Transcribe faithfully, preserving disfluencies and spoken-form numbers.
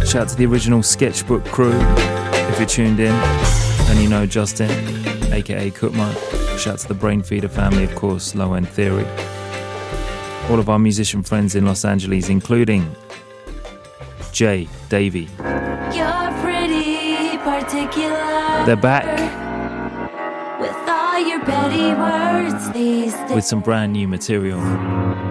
Shout out to the original Sketchbook crew, if you're tuned in and you know Justin, aka Kutmo. Shout out to the Brain Feeder family, of course, Low End Theory. All of our musician friends in Los Angeles, including Jay, Davey. You're pretty particular. They're back with all your petty words these days. with some brand new material.